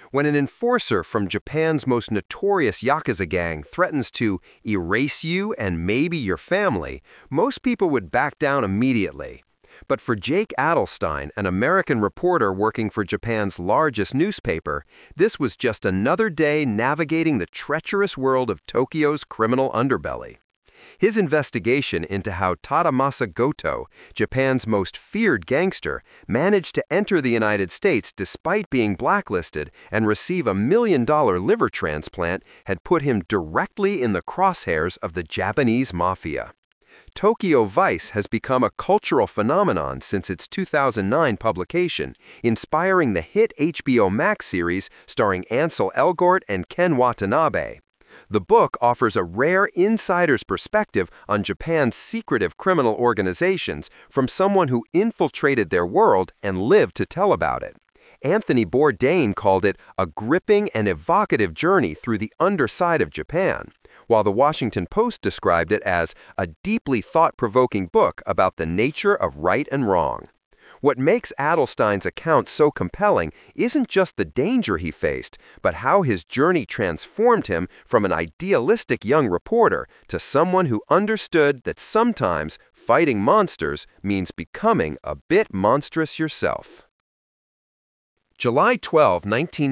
When an enforcer from Japan's most notorious Yakuza gang threatens to erase you and maybe your family, most people would back down immediately. But for Jake Adelstein, an American reporter working for Japan's largest newspaper, this was just another day navigating the treacherous world of Tokyo's criminal underbelly. His investigation into how Tadamasa Goto, Japan's most feared gangster, managed to enter the United States despite being blacklisted and receive a $1 million liver transplant had put him directly in the crosshairs of the Japanese mafia. Tokyo Vice has become a cultural phenomenon since its 2009 publication, inspiring the hit HBO Max series starring Ansel Elgort and Ken Watanabe. The book offers a rare insider's perspective on Japan's secretive criminal organizations from someone who infiltrated their world and lived to tell about it. Anthony Bourdain called it a gripping and evocative journey through the underside of Japan, while the Washington Post described it as a deeply thought-provoking book about the nature of right and wrong. What makes Adelstein's account so compelling isn't just the danger he faced, but how his journey transformed him from an idealistic young reporter to someone who understood that sometimes fighting monsters means becoming a bit monstrous yourself. July 12,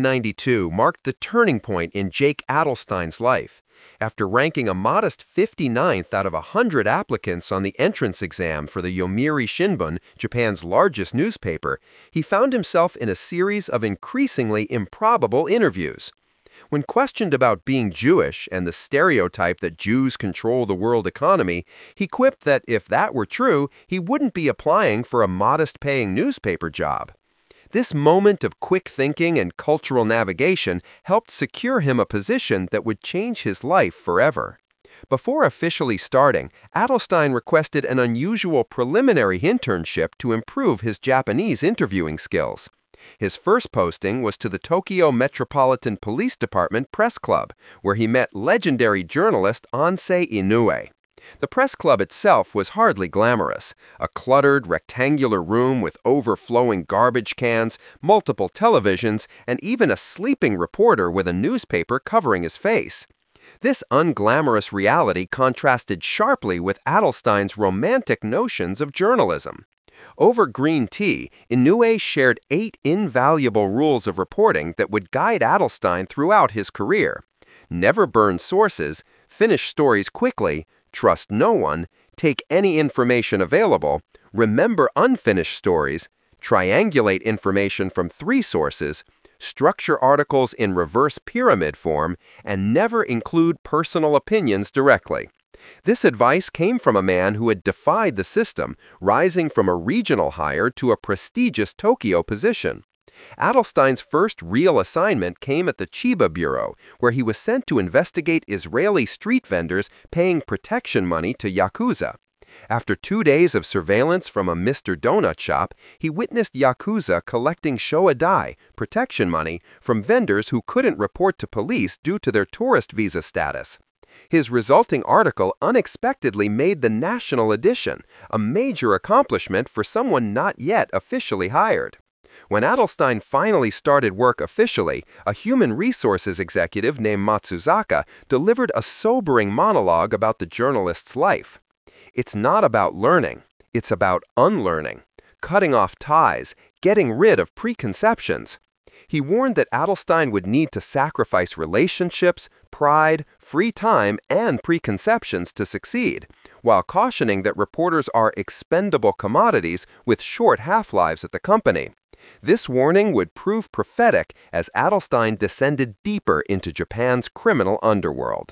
1992 marked the turning point in Jake Adelstein's life. After ranking a modest 59th out of 100 applicants on the entrance exam for the Yomiuri Shimbun, Japan's largest newspaper, he found himself in a series of increasingly improbable interviews. When questioned about being Jewish and the stereotype that Jews control the world economy, he quipped that if that were true, he wouldn't be applying for a modest-paying newspaper job. This moment of quick thinking and cultural navigation helped secure him a position that would change his life forever. Before officially starting, Adelstein requested an unusual preliminary internship to improve his Japanese interviewing skills. His first posting was to the Tokyo Metropolitan Police Department Press Club, where he met legendary journalist Ansei Inoue. The press club itself was hardly glamorous, a cluttered, rectangular room with overflowing garbage cans, multiple televisions, and even a sleeping reporter with a newspaper covering his face. This unglamorous reality contrasted sharply with Adelstein's romantic notions of journalism. Over green tea, Inoue shared 8 invaluable rules of reporting that would guide Adelstein throughout his career. Never burn sources, finish stories quickly, trust no one, take any information available, remember unfinished stories, triangulate information from 3 sources, structure articles in reverse pyramid form, and never include personal opinions directly. This advice came from a man who had defied the system, rising from a regional hire to a prestigious Tokyo position. Adelstein's first real assignment came at the Chiba Bureau, where he was sent to investigate Israeli street vendors paying protection money to Yakuza. After 2 days of surveillance from a Mr. Donut shop, he witnessed Yakuza collecting showadai, protection money, from vendors who couldn't report to police due to their tourist visa status. His resulting article unexpectedly made the national edition, a major accomplishment for someone not yet officially hired. When Adelstein finally started work officially, a human resources executive named Matsuzaka delivered a sobering monologue about the journalist's life. It's not about learning, it's about unlearning, cutting off ties, getting rid of preconceptions. He warned that Adelstein would need to sacrifice relationships, pride, free time, and preconceptions to succeed, while cautioning that reporters are expendable commodities with short half-lives at the company. This warning would prove prophetic as Adelstein descended deeper into Japan's criminal underworld.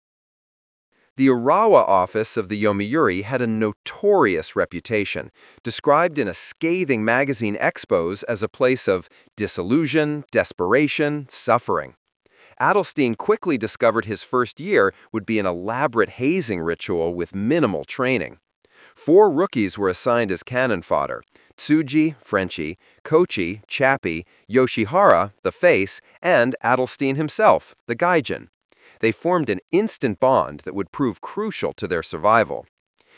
The Urawa office of the Yomiuri had a notorious reputation, described in a scathing magazine expose as a place of disillusion, desperation, suffering. Adelstein quickly discovered his first year would be an elaborate hazing ritual with minimal training. 4 rookies were assigned as cannon fodder: Tsuji, Frenchie, Kochi, Chappie, Yoshihara, the face, and Adelstein himself, the gaijin. They formed an instant bond that would prove crucial to their survival.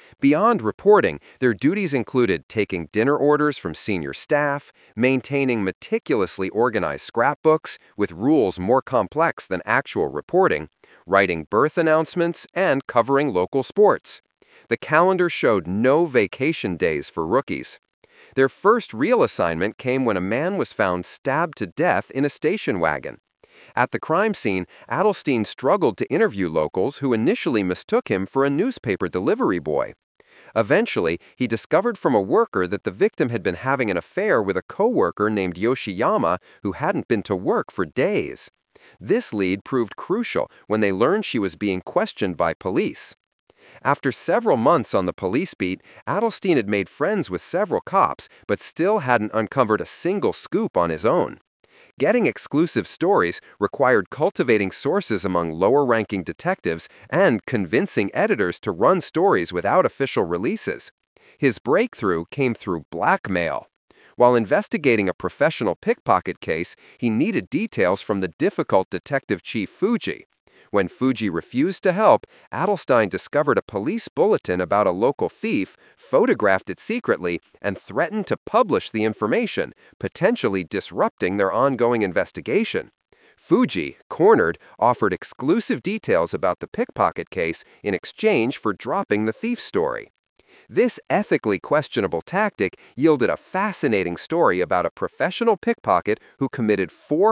Beyond reporting, their duties included taking dinner orders from senior staff, maintaining meticulously organized scrapbooks with rules more complex than actual reporting, writing birth announcements, and covering local sports. The calendar showed no vacation days for rookies. Their first real assignment came when a man was found stabbed to death in a station wagon. At the crime scene, Adelstein struggled to interview locals who initially mistook him for a newspaper delivery boy. Eventually, he discovered from a worker that the victim had been having an affair with a co-worker named Yoshiyama who hadn't been to work for days. This lead proved crucial when they learned she was being questioned by police. After several months on the police beat, Adelstein had made friends with several cops, but still hadn't uncovered a single scoop on his own. Getting exclusive stories required cultivating sources among lower-ranking detectives and convincing editors to run stories without official releases. His breakthrough came through blackmail. While investigating a professional pickpocket case, he needed details from the difficult detective chief Fuji. When Fuji refused to help, Adelstein discovered a police bulletin about a local thief, photographed it secretly, and threatened to publish the information, potentially disrupting their ongoing investigation. Fuji, cornered, offered exclusive details about the pickpocket case in exchange for dropping the thief story. This ethically questionable tactic yielded a fascinating story about a professional pickpocket who committed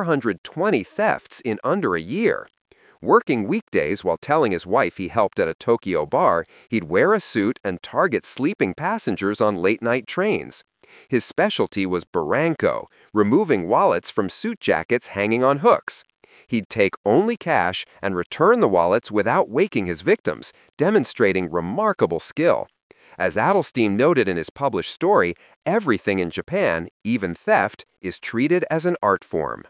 420 thefts in under a year. Working weekdays while telling his wife he helped at a Tokyo bar, he'd wear a suit and target sleeping passengers on late-night trains. His specialty was Barranco, removing wallets from suit jackets hanging on hooks. He'd take only cash and return the wallets without waking his victims, demonstrating remarkable skill. As Adelstein noted in his published story, everything in Japan, even theft, is treated as an art form.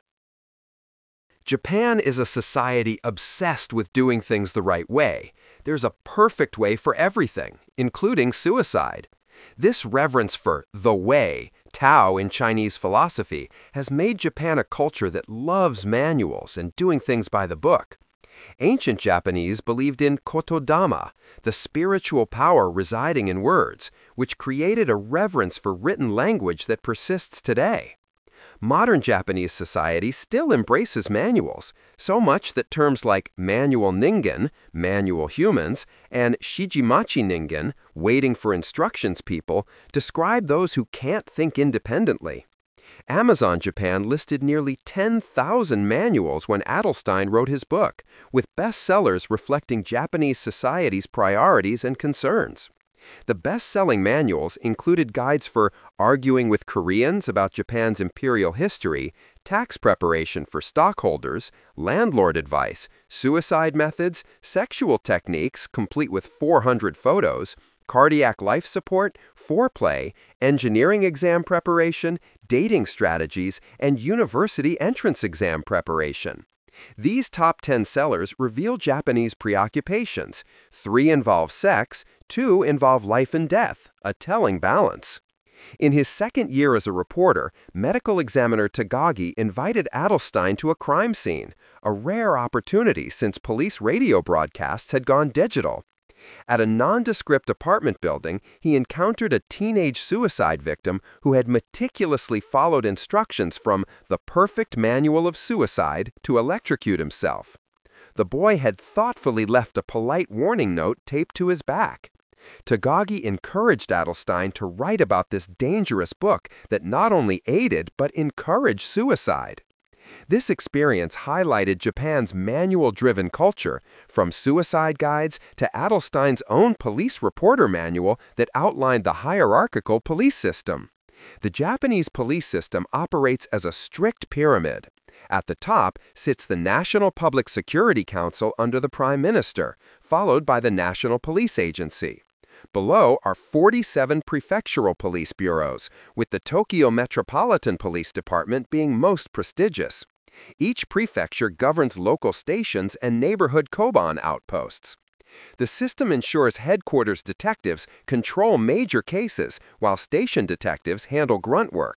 Japan is a society obsessed with doing things the right way. There's a perfect way for everything, including suicide. This reverence for the way, Tao in Chinese philosophy, has made Japan a culture that loves manuals and doing things by the book. Ancient Japanese believed in kotodama, the spiritual power residing in words, which created a reverence for written language that persists today. Modern Japanese society still embraces manuals, so much that terms like manual ningen, manual humans, and shijimachi ningen, waiting for instructions people, describe those who can't think independently. Amazon Japan listed nearly 10,000 manuals when Adelstein wrote his book, with bestsellers reflecting Japanese society's priorities and concerns. The best-selling manuals included guides for arguing with Koreans about Japan's imperial history, tax preparation for stockholders, landlord advice, suicide methods, sexual techniques complete with 400 photos, cardiac life support, foreplay, engineering exam preparation, dating strategies, and university entrance exam preparation. These top 10 sellers reveal Japanese preoccupations. 3 involve sex, 2 involve life and death, a telling balance. In his second year as a reporter, medical examiner Tagagi invited Adelstein to a crime scene, a rare opportunity since police radio broadcasts had gone digital. At a nondescript apartment building, he encountered a teenage suicide victim who had meticulously followed instructions from The Perfect Manual of Suicide to electrocute himself. The boy had thoughtfully left a polite warning note taped to his back. Tagagi encouraged Adelstein to write about this dangerous book that not only aided but encouraged suicide. This experience highlighted Japan's manual-driven culture, from suicide guides to Adelstein's own police reporter manual that outlined the hierarchical police system. The Japanese police system operates as a strict pyramid. At the top sits the National Public Security Council under the Prime Minister, followed by the National Police Agency. Below are 47 prefectural police bureaus, with the Tokyo Metropolitan Police Department being most prestigious. Each prefecture governs local stations and neighborhood koban outposts. The system ensures headquarters detectives control major cases while station detectives handle grunt work.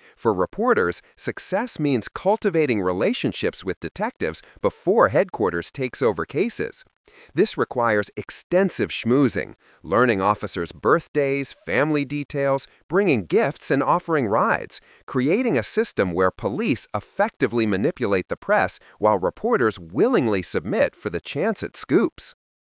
For reporters, success means cultivating relationships with detectives before headquarters takes over cases. This requires extensive schmoozing, learning officers' birthdays, family details, bringing gifts, and offering rides, creating a system where police effectively manipulate the press while reporters willingly submit for the chance at scoops.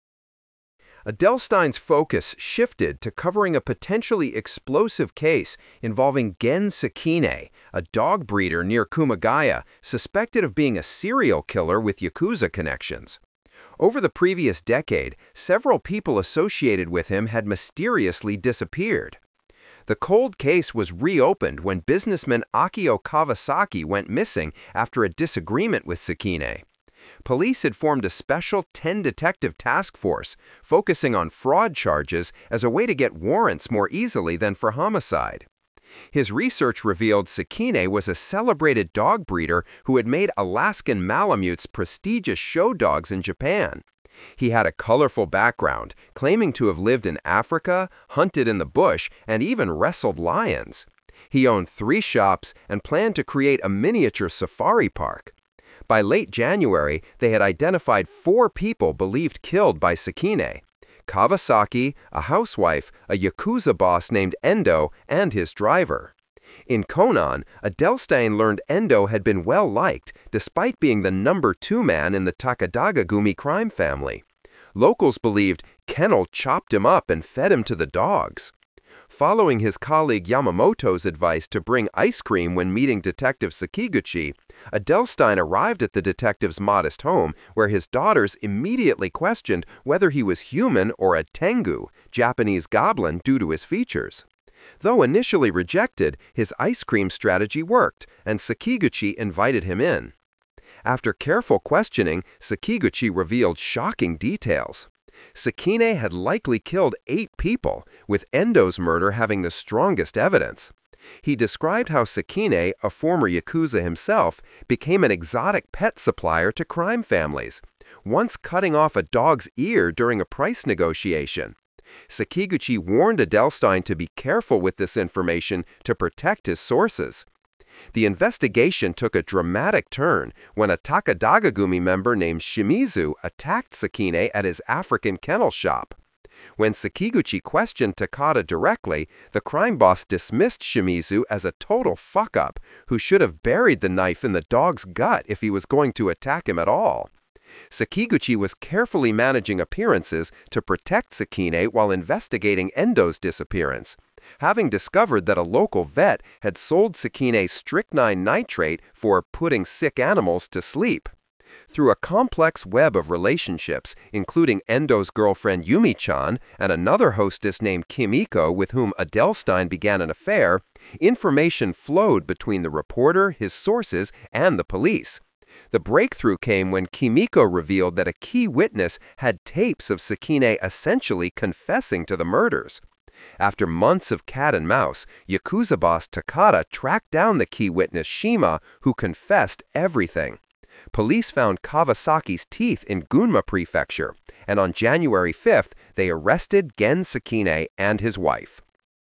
Edelstein's focus shifted to covering a potentially explosive case involving Gen Sakine, a dog breeder near Kumagaya, suspected of being a serial killer with Yakuza connections. Over the previous decade, several people associated with him had mysteriously disappeared. The cold case was reopened when businessman Akio Kawasaki went missing after a disagreement with Sakine. Police had formed a special 10-detective task force focusing on fraud charges as a way to get warrants more easily than for homicide. His research revealed Sakine was a celebrated dog breeder who had made Alaskan Malamutes prestigious show dogs in Japan. He had a colorful background, claiming to have lived in Africa, hunted in the bush, and even wrestled lions. He owned 3 shops and planned to create a miniature safari park. By late January, they had identified 4 people believed killed by Sakine: Kawasaki, a housewife, a Yakuza boss named Endo, and his driver. In Konan, Edelstein learned Endo had been well-liked, despite being the number 2 man in the Takadagagumi crime family. Locals believed Kennel chopped him up and fed him to the dogs. Following his colleague Yamamoto's advice to bring ice cream when meeting Detective Sekiguchi, Edelstein arrived at the detective's modest home, where his daughters immediately questioned whether he was human or a tengu, Japanese goblin, due to his features. Though initially rejected, his ice cream strategy worked, and Sekiguchi invited him in. After careful questioning, Sekiguchi revealed shocking details. Sakine had likely killed 8 people, with Endo's murder having the strongest evidence. He described how Sakine, a former Yakuza himself, became an exotic pet supplier to crime families, once cutting off a dog's ear during a price negotiation. Sekiguchi warned Edelstein to be careful with this information to protect his sources. The investigation took a dramatic turn when a Takadagagumi member named Shimizu attacked Sakine at his African kennel shop. When Sekiguchi questioned Takada directly, the crime boss dismissed Shimizu as a total fuck-up who should have buried the knife in the dog's gut if he was going to attack him at all. Sekiguchi was carefully managing appearances to protect Sakine while investigating Endo's disappearance, having discovered that a local vet had sold Sakine strychnine nitrate for putting sick animals to sleep. Through a complex web of relationships, including Endo's girlfriend Yumi-chan and another hostess named Kimiko with whom Edelstein began an affair, information flowed between the reporter, his sources, and the police. The breakthrough came when Kimiko revealed that a key witness had tapes of Sakine essentially confessing to the murders. After months of cat and mouse, Yakuza boss Takada tracked down the key witness Shima, who confessed everything. Police found Kawasaki's teeth in Gunma Prefecture, and on January 5th, they arrested Gen Sakine and his wife.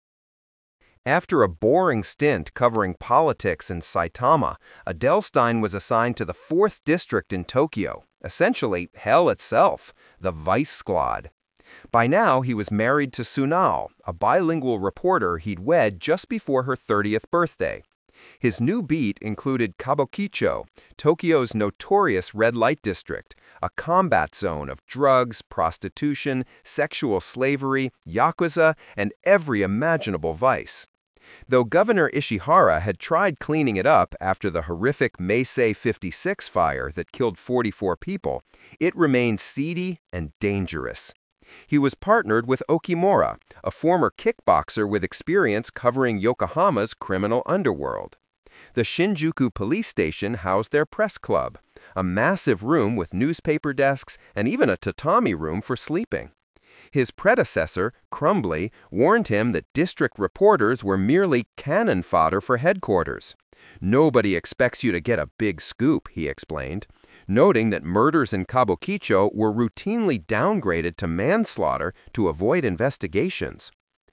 After a boring stint covering politics in Saitama, Edelstein was assigned to the 4th District in Tokyo, essentially hell itself, the Vice Squad. By now, he was married to Sunao, a bilingual reporter he'd wed just before her 30th birthday. His new beat included Kabukicho, Tokyo's notorious red light district, a combat zone of drugs, prostitution, sexual slavery, yakuza, and every imaginable vice. Though Governor Ishihara had tried cleaning it up after the horrific Meisei 56 fire that killed 44 people, it remained seedy and dangerous. He was partnered with Okimura, a former kickboxer with experience covering Yokohama's criminal underworld. The Shinjuku police station housed their press club, a massive room with newspaper desks and even a tatami room for sleeping. His predecessor, Crumbly, warned him that district reporters were merely cannon fodder for headquarters. "Nobody expects you to get a big scoop," he explained, noting that murders in Kabukicho were routinely downgraded to manslaughter to avoid investigations.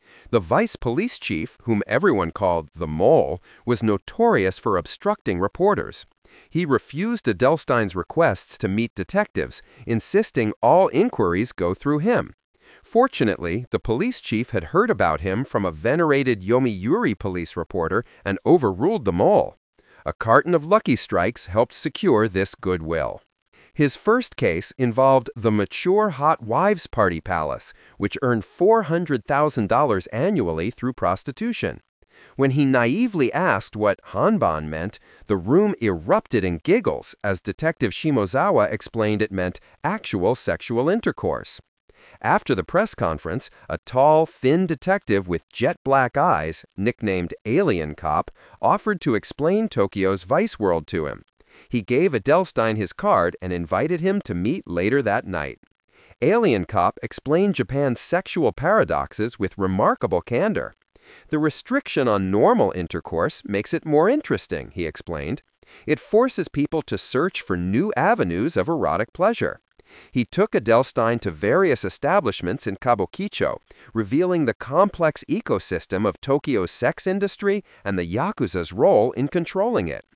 The vice police chief, whom everyone called the Mole, was notorious for obstructing reporters. He refused Edelstein's requests to meet detectives, insisting all inquiries go through him. Fortunately, the police chief had heard about him from a venerated Yomiuri police reporter and overruled the Mole. A carton of Lucky Strikes helped secure this goodwill. His first case involved the Mature Hot Wives Party Palace, which earned $400,000 annually through prostitution. When he naively asked what hanban meant, the room erupted in giggles as Detective Shimozawa explained it meant actual sexual intercourse. After the press conference, a tall, thin detective with jet black eyes, nicknamed Alien Cop, offered to explain Tokyo's vice world to him. He gave Edelstein his card and invited him to meet later that night. Alien Cop explained Japan's sexual paradoxes with remarkable candor. The restriction on normal intercourse makes it more interesting, he explained. It forces people to search for new avenues of erotic pleasure. He took Edelstein to various establishments in Kabukicho, revealing the complex ecosystem of Tokyo's sex industry and the Yakuza's role in controlling it.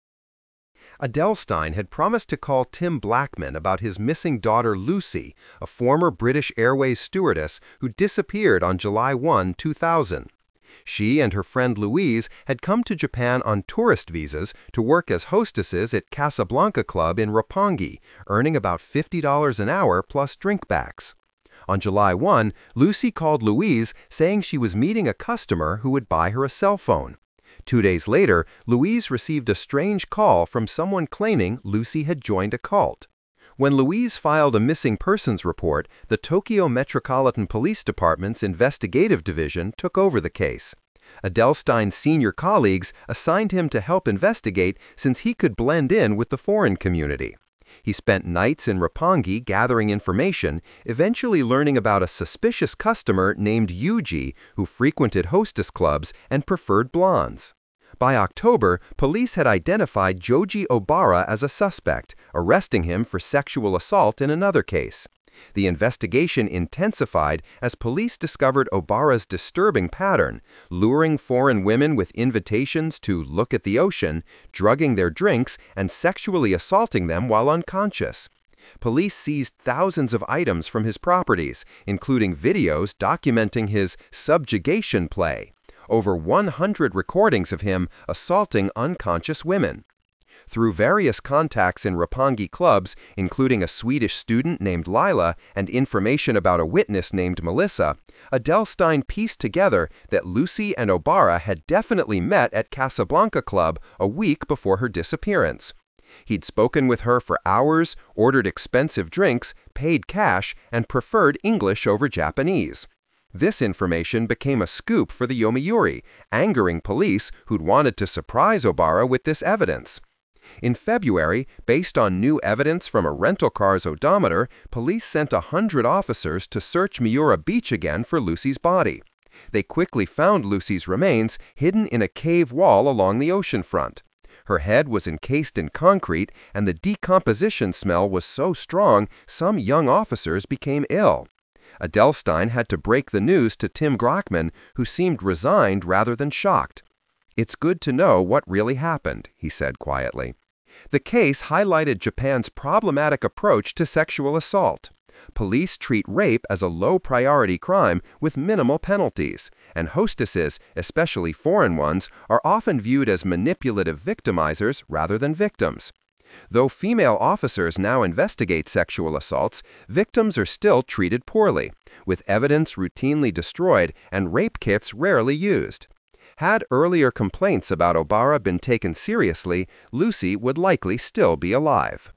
Edelstein had promised to call Tim Blackman about his missing daughter Lucy, a former British Airways stewardess who disappeared on July 1, 2000. She and her friend Louise had come to Japan on tourist visas to work as hostesses at Casablanca Club in Roppongi, earning about $50 an hour plus drinkbacks. On July 1, Lucy called Louise saying she was meeting a customer who would buy her a cell phone. 2 days later, Louise received a strange call from someone claiming Lucy had joined a cult. When Louise filed a missing persons report, the Tokyo Metropolitan Police Department's investigative division took over the case. Edelstein's senior colleagues assigned him to help investigate since he could blend in with the foreign community. He spent nights in Roppongi gathering information, eventually learning about a suspicious customer named Yuji who frequented hostess clubs and preferred blondes. By October, police had identified Joji Obara as a suspect, arresting him for sexual assault in another case. The investigation intensified as police discovered Obara's disturbing pattern, luring foreign women with invitations to look at the ocean, drugging their drinks, and sexually assaulting them while unconscious. Police seized thousands of items from his properties, including videos documenting his subjugation play. Over 100 recordings of him assaulting unconscious women. Through various contacts in Roppongi clubs, including a Swedish student named Lila and information about a witness named Melissa, Edelstein pieced together that Lucy and Obara had definitely met at Casablanca Club a week before her disappearance. He'd spoken with her for hours, ordered expensive drinks, paid cash, and preferred English over Japanese. This information became a scoop for the Yomiuri, angering police who'd wanted to surprise Obara with this evidence. In February, based on new evidence from a rental car's odometer, police sent 100 officers to search Miura Beach again for Lucy's body. They quickly found Lucy's remains hidden in a cave wall along the ocean front. Her head was encased in concrete, and the decomposition smell was so strong some young officers became ill. Edelstein had to break the news to Tim Brockman, who seemed resigned rather than shocked. "It's good to know what really happened," he said quietly. The case highlighted Japan's problematic approach to sexual assault. Police treat rape as a low-priority crime with minimal penalties, and hostesses, especially foreign ones, are often viewed as manipulative victimizers rather than victims. Though female officers now investigate sexual assaults, victims are still treated poorly, with evidence routinely destroyed and rape kits rarely used. Had earlier complaints about Obara been taken seriously, Lucy would likely still be alive.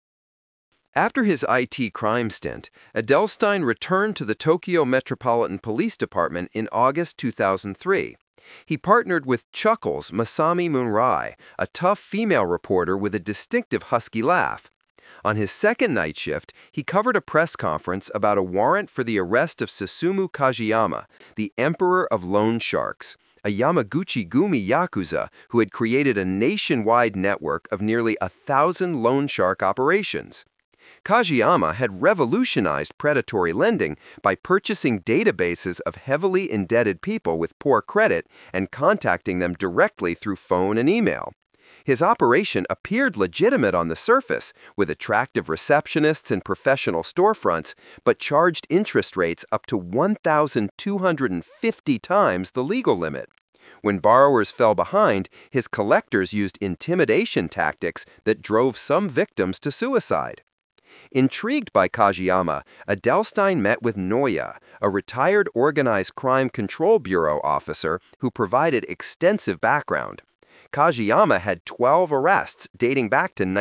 After his IT crime stint, Edelstein returned to the Tokyo Metropolitan Police Department in August 2003. He partnered with Chuckles Masami Munrai, a tough female reporter with a distinctive husky laugh. On his second night shift, he covered a press conference about a warrant for the arrest of Susumu Kajiyama, the emperor of loan sharks, a Yamaguchi-gumi yakuza who had created a nationwide network of nearly 1,000 loan shark operations. Kajiyama had revolutionized predatory lending by purchasing databases of heavily indebted people with poor credit and contacting them directly through phone and email. His operation appeared legitimate on the surface, with attractive receptionists and professional storefronts, but charged interest rates up to 1,250 times the legal limit. When borrowers fell behind, his collectors used intimidation tactics that drove some victims to suicide. Intrigued by Kajiyama, Adelstein met with Noya, a retired Organized Crime Control Bureau officer who provided extensive background. Kajiyama had 12 arrests dating back to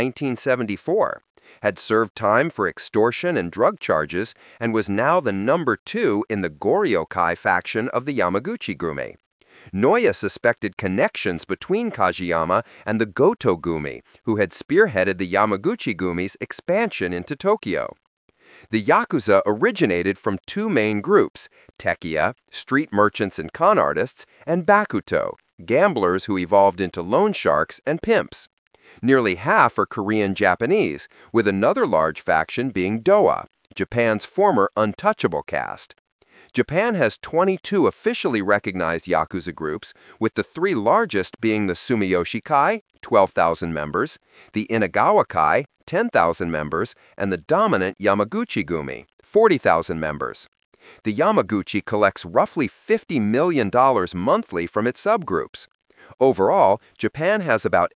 1974, had served time for extortion and drug charges, and was now the number 2 in the Goryokai faction of the Yamaguchi-gumi. Noya suspected connections between Kajiyama and the Goto-gumi, who had spearheaded the Yamaguchi-gumi's expansion into Tokyo. The Yakuza originated from 2 main groups, Tekiya, street merchants and con artists, and Bakuto, gamblers who evolved into loan sharks and pimps. Nearly half are Korean-Japanese, with another large faction being Dowa, Japan's former untouchable caste. Japan has 22 officially recognized Yakuza groups, with the 3 largest being the Sumiyoshi Kai, 12,000 members, the Inagawa Kai, 10,000 members, and the dominant Yamaguchi-gumi, 40,000 members. The Yamaguchi collects roughly $50 million monthly from its subgroups. Overall, Japan has about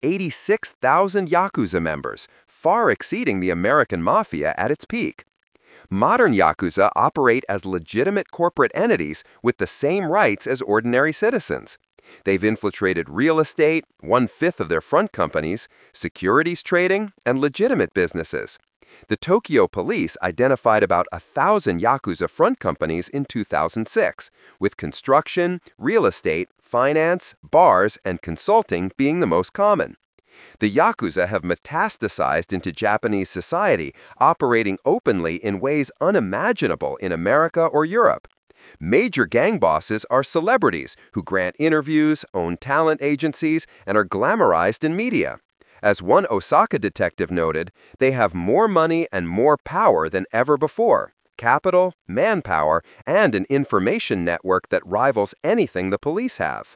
86,000 Yakuza members, far exceeding the American Mafia at its peak. Modern Yakuza operate as legitimate corporate entities with the same rights as ordinary citizens. They've infiltrated real estate, 1/5 of their front companies, securities trading, and legitimate businesses. The Tokyo police identified about 1,000 Yakuza front companies in 2006, with construction, real estate, finance, bars, and consulting being the most common. The Yakuza have metastasized into Japanese society, operating openly in ways unimaginable in America or Europe. Major gang bosses are celebrities who grant interviews, own talent agencies, and are glamorized in media. As one Osaka detective noted, they have more money and more power than ever before, capital, manpower, and an information network that rivals anything the police have.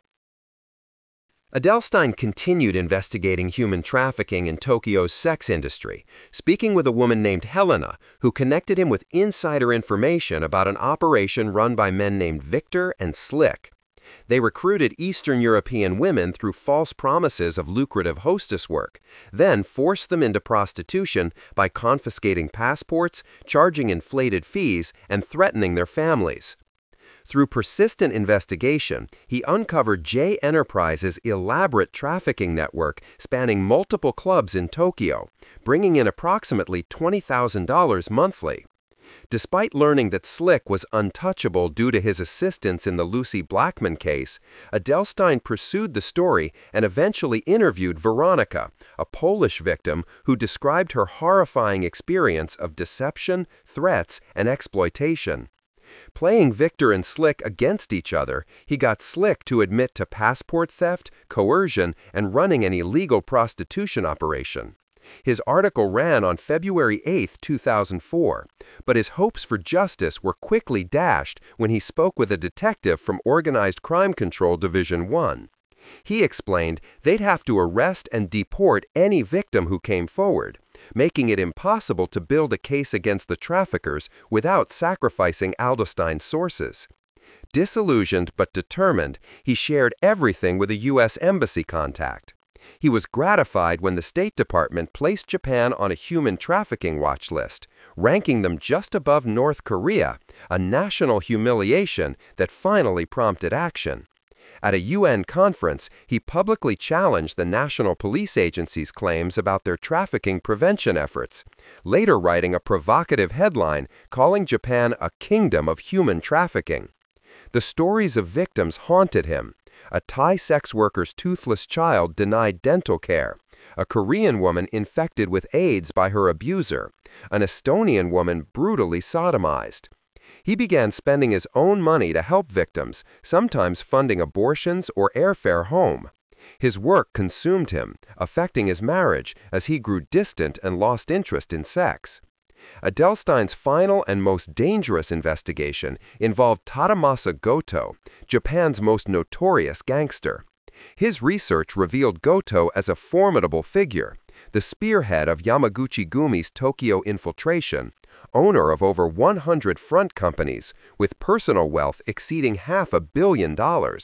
Adelstein continued investigating human trafficking in Tokyo's sex industry, speaking with a woman named Helena, who connected him with insider information about an operation run by men named Victor and Slick. They recruited Eastern European women through false promises of lucrative hostess work, then forced them into prostitution by confiscating passports, charging inflated fees, and threatening their families. Through persistent investigation, he uncovered J Enterprises' elaborate trafficking network spanning multiple clubs in Tokyo, bringing in approximately $20,000 monthly. Despite learning that Slick was untouchable due to his assistance in the Lucy Blackman case, Adelstein pursued the story and eventually interviewed Veronica, a Polish victim who described her horrifying experience of deception, threats, and exploitation. Playing Victor and Slick against each other, he got Slick to admit to passport theft, coercion, and running an illegal prostitution operation. His article ran on February 8, 2004, but his hopes for justice were quickly dashed when he spoke with a detective from Organized Crime Control Division 1. He explained they'd have to arrest and deport any victim who came forward, making it impossible to build a case against the traffickers without sacrificing Adelstein's sources. Disillusioned but determined, he shared everything with a U.S. embassy contact. He was gratified when the State Department placed Japan on a human trafficking watch list, ranking them just above North Korea, a national humiliation that finally prompted action. At a UN conference, he publicly challenged the National Police Agency's claims about their trafficking prevention efforts, later writing a provocative headline calling Japan a kingdom of human trafficking. The stories of victims haunted him. A Thai sex worker's toothless child denied dental care, a Korean woman infected with AIDS by her abuser, an Estonian woman brutally sodomized. He began spending his own money to help victims, sometimes funding abortions or airfare home. His work consumed him, affecting his marriage as he grew distant and lost interest in sex. Edelstein's final and most dangerous investigation involved Tadamasa Goto, Japan's most notorious gangster. His research revealed Goto as a formidable figure, the spearhead of Yamaguchi-gumi's Tokyo infiltration, owner of over 100 front companies, with personal wealth exceeding $500 million.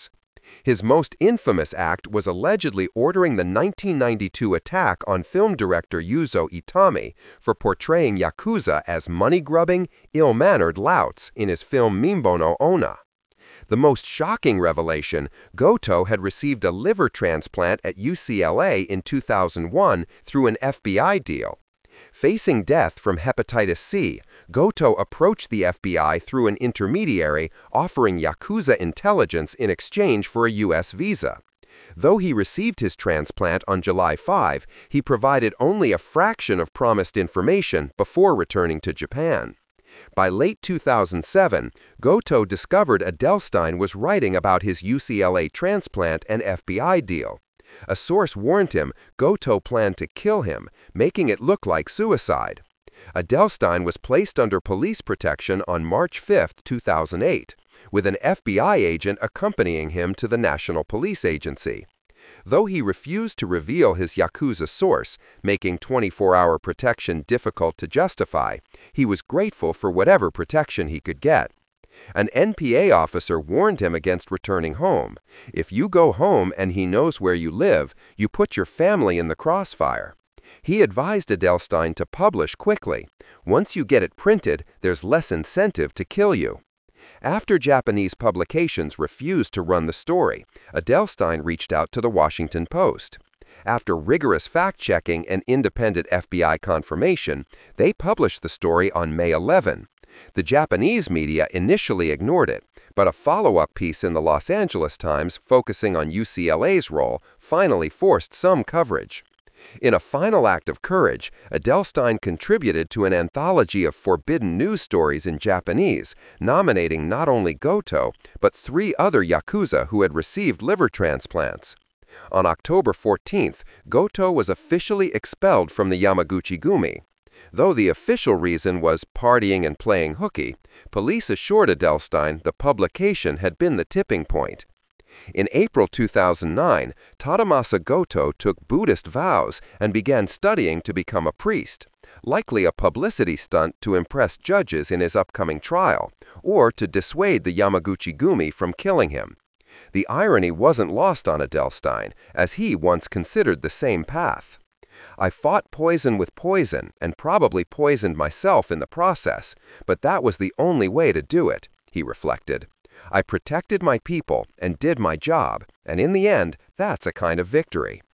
His most infamous act was allegedly ordering the 1992 attack on film director Yuzo Itami for portraying Yakuza as money-grubbing, ill-mannered louts in his film Mimbo no Onna. The most shocking revelation, Goto had received a liver transplant at UCLA in 2001 through an FBI deal. Facing death from hepatitis C, Goto approached the FBI through an intermediary, offering Yakuza intelligence in exchange for a U.S. visa. Though he received his transplant on July 5, he provided only a fraction of promised information before returning to Japan. By late 2007, Goto discovered Edelstein was writing about his UCLA transplant and FBI deal. A source warned him Goto planned to kill him, making it look like suicide. Edelstein was placed under police protection on March 5, 2008, with an FBI agent accompanying him to the National Police Agency. Though he refused to reveal his Yakuza source, making 24-hour protection difficult to justify, he was grateful for whatever protection he could get. An NPA officer warned him against returning home. If you go home and he knows where you live, you put your family in the crossfire. He advised Edelstein to publish quickly. Once you get it printed, there's less incentive to kill you. After Japanese publications refused to run the story, Edelstein reached out to the Washington Post. After rigorous fact-checking and independent FBI confirmation, they published the story on May 11. The Japanese media initially ignored it, but a follow-up piece in the Los Angeles Times focusing on UCLA's role finally forced some coverage. In a final act of courage, Edelstein contributed to an anthology of forbidden news stories in Japanese, nominating not only Goto, but 3 other Yakuza who had received liver transplants. On October 14th, Goto was officially expelled from the Yamaguchi-gumi. Though the official reason was partying and playing hooky, police assured Edelstein the publication had been the tipping point. In April 2009, Tadamasa Goto took Buddhist vows and began studying to become a priest, likely a publicity stunt to impress judges in his upcoming trial, or to dissuade the Yamaguchi-gumi from killing him. The irony wasn't lost on Edelstein, as he once considered the same path. "I fought poison with poison and probably poisoned myself in the process, but that was the only way to do it," he reflected. "I protected my people and did my job, and in the end, that's a kind of victory."